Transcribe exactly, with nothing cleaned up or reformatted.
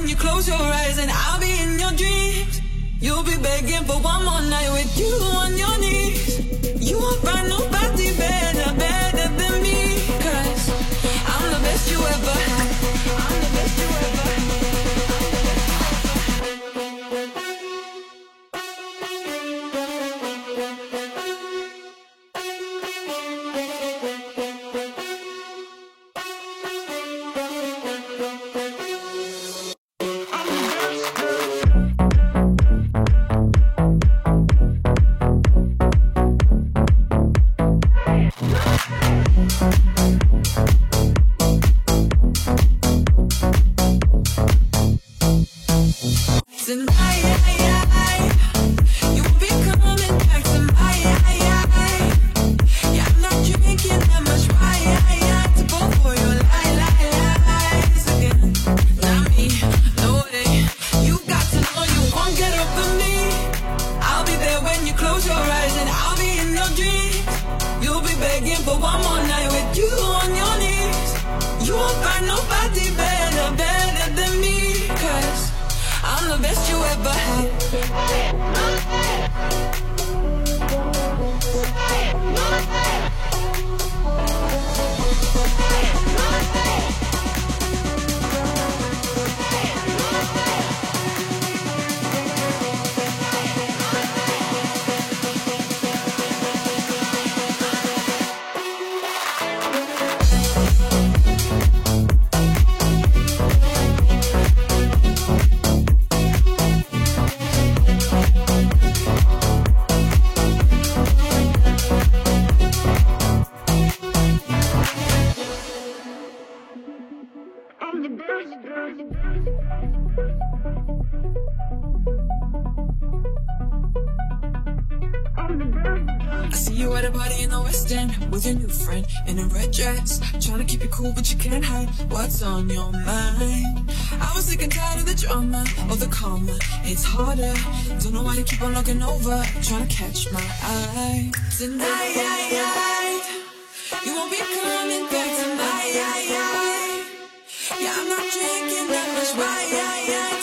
you close your eyes, and I'll be in your dreams. You'll be begging for one more night with you on your knees. You won't find nobody better, better than me. Cause I'm the best you ever had. I'm the best you ever had. I see you at a party in the West End with your new friend in a red dress, trying to keep it cool but you can't hide what's on your mind. I was sick and tired of the drama, of the karma. It's harder, don't know why you keep on looking over, trying to catch my eye. Tonight, you won't be coming back tonight. Yeah, I'm not drinking that much. Why?